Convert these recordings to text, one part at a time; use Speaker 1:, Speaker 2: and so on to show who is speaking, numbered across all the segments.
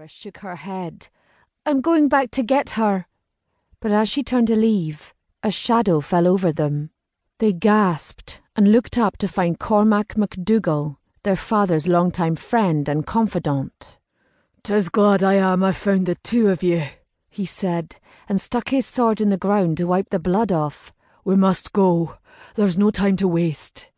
Speaker 1: Moira shook her head. "I'm going back to get her." But as she turned to leave, a shadow fell over them. They gasped and looked up to find Cormac MacDougall, their father's longtime friend and confidant. "'Tis glad I am I found the two of you," he said, and stuck his sword in the ground to wipe the blood off. "We must go. There's no time to waste."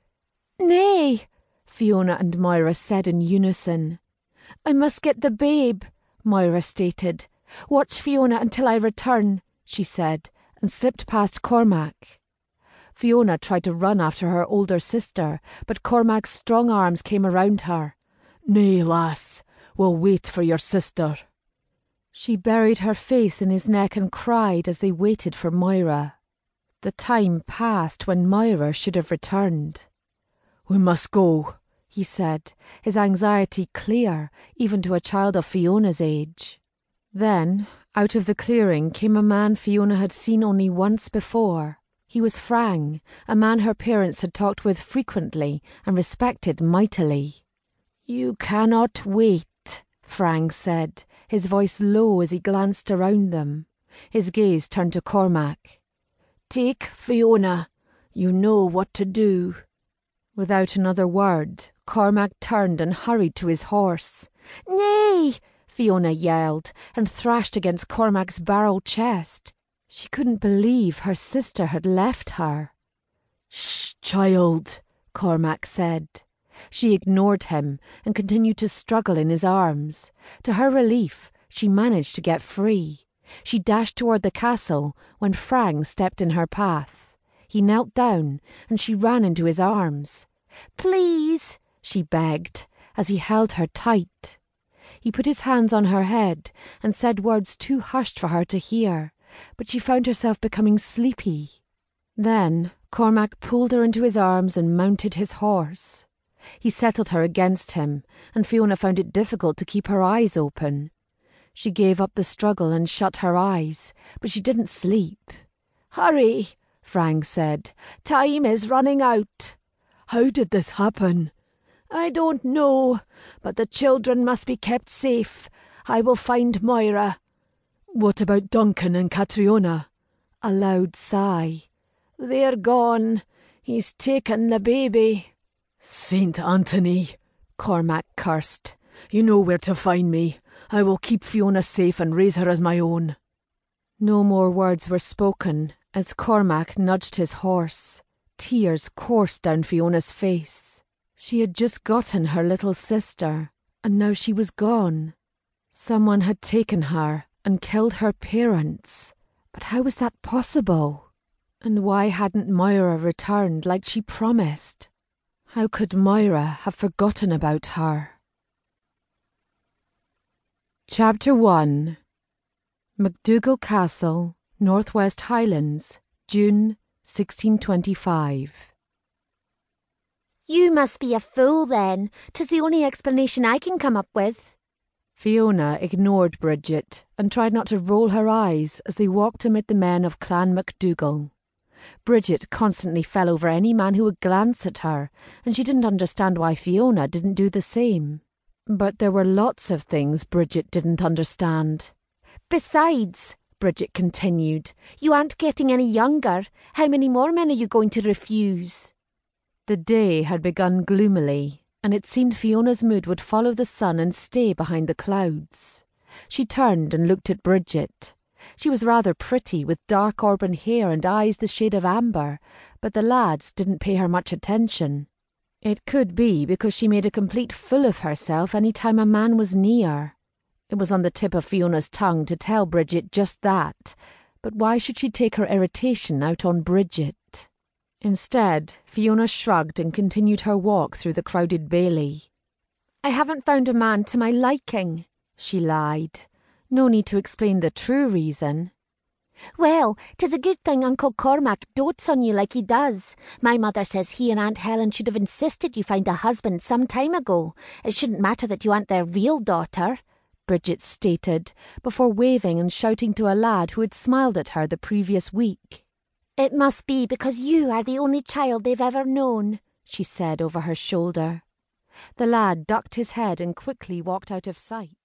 Speaker 1: "Nay," Fiona and Moira said in unison. "I must get the babe," Moira stated. "Watch Fiona until I return," she said, and slipped past Cormac. Fiona tried to run after her older sister, but Cormac's strong arms came around her. "Nay, lass, we'll wait for your sister." She buried her face in his neck and cried as they waited for Moira. The time passed when Moira should have returned. "We must go," he said, his anxiety clear, even to a child of Fiona's age. Then, out of the clearing came a man Fiona had seen only once before. He was Frang, a man her parents had talked with frequently and respected mightily. "You cannot wait," Frang said, his voice low as he glanced around them. His gaze turned to Cormac. "Take Fiona. You know what to do." Without another word, Cormac turned and hurried to his horse. "Nay!" Fiona yelled and thrashed against Cormac's barrel chest. She couldn't believe her sister had left her. "Shh, child," Cormac said. She ignored him and continued to struggle in his arms. To her relief, she managed to get free. She dashed toward the castle when Frang stepped in her path. He knelt down and she ran into his arms. "Please," she begged, as he held her tight. He put his hands on her head and said words too hushed for her to hear, but she found herself becoming sleepy. Then Cormac pulled her into his arms and mounted his horse. He settled her against him, and Fiona found it difficult to keep her eyes open. She gave up the struggle and shut her eyes, but she didn't sleep. "Hurry," Frang said. "Time is running out." "How did this happen?" "I don't know, but the children must be kept safe. I will find Moira." "What about Duncan and Catriona?" A loud sigh. "They're gone. He's taken the baby." "Saint Anthony," Cormac cursed. "You know where to find me. I will keep Fiona safe and raise her as my own." No more words were spoken as Cormac nudged his horse. Tears coursed down Fiona's face. She had just gotten her little sister, and now she was gone. Someone had taken her and killed her parents. But how was that possible? And why hadn't Moira returned like she promised? How could Moira have forgotten about her? Chapter 1. MacDougall Castle, Northwest Highlands, June 1625.
Speaker 2: "You must be a fool then. 'Tis the only explanation I can come up with."
Speaker 1: Fiona ignored Bridget and tried not to roll her eyes as they walked amid the men of Clan MacDougall. Bridget constantly fell over any man who would glance at her, and she didn't understand why Fiona didn't do the same. But there were lots of things Bridget didn't understand.
Speaker 2: "Besides," Bridget continued, "you aren't getting any younger. How many more men are you going to refuse?"
Speaker 1: The day had begun gloomily, and it seemed Fiona's mood would follow the sun and stay behind the clouds. She turned and looked at Bridget. She was rather pretty, with dark auburn hair and eyes the shade of amber, but the lads didn't pay her much attention. It could be because she made a complete fool of herself any time a man was near. It was on the tip of Fiona's tongue to tell Bridget just that, but why should she take her irritation out on Bridget? Instead, Fiona shrugged and continued her walk through the crowded bailey.
Speaker 2: "I haven't found a man to my liking," she lied.
Speaker 1: No need to explain the true reason.
Speaker 2: "Well, 'tis a good thing Uncle Cormac dotes on you like he does. My mother says he and Aunt Helen should have insisted you find a husband some time ago. It shouldn't matter that you aren't their real daughter," Bridget stated, before waving and shouting to a lad who had smiled at her the previous week. "It must be because you are the only child they've ever known," she said over her shoulder. The lad ducked his head and quickly walked out of sight.